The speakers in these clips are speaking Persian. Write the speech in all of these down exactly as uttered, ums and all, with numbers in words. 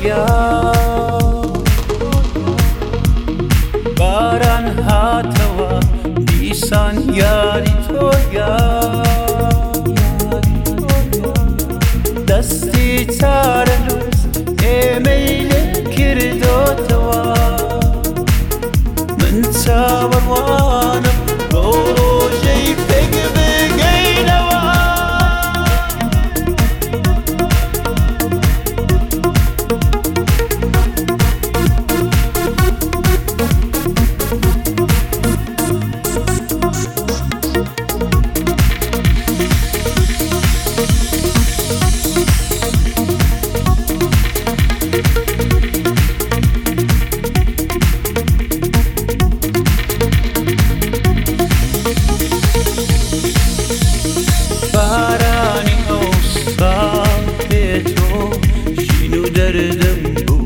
تۆیە باران هاتەوە دیسان یاری تۆیە دەستی چارەنووس ئێمەی لێ کردۆتەوە من چاوەڕوانم بۆ ڕۆژەی پێک بگەینەوە بارانی ئەوساڵ پێ تۆ ژین و دەردم بوو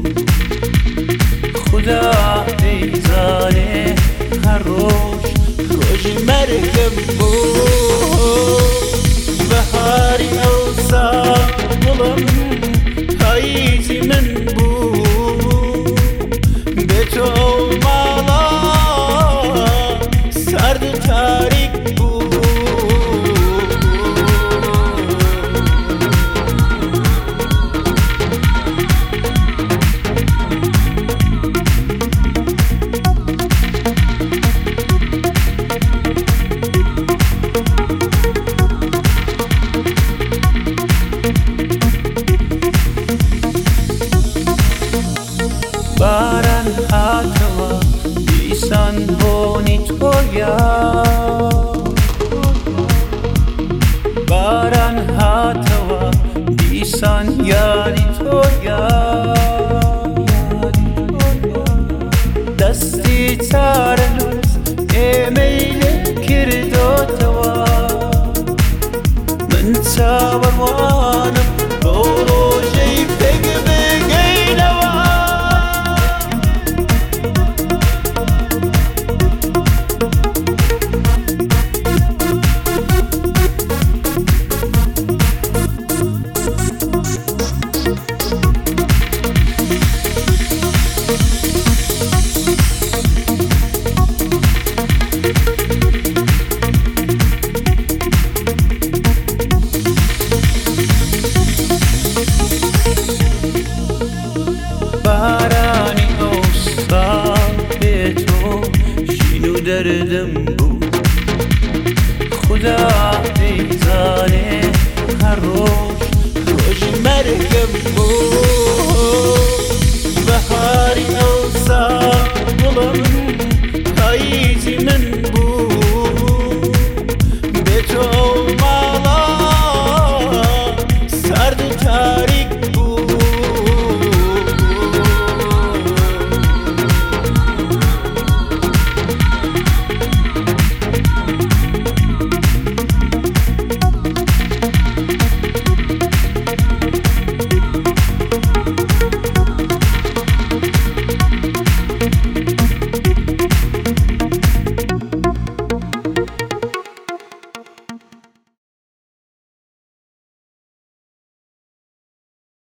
خوددا دەیزانێ هەر ڕۆژ ڕۆژی مەرگم بوو بەهاری ئەوساڵ گوڵم پاییزی من بوو بێ تۆ ئەو ماڵە سارد و تاریک بوو باران هاتەوە دیسان بۆنی تۆیە باران هاتەوە دیسان یاری تۆیە دەستی چارەنووس ئێمەی لێ کردۆتەوە من چاوەڕوانم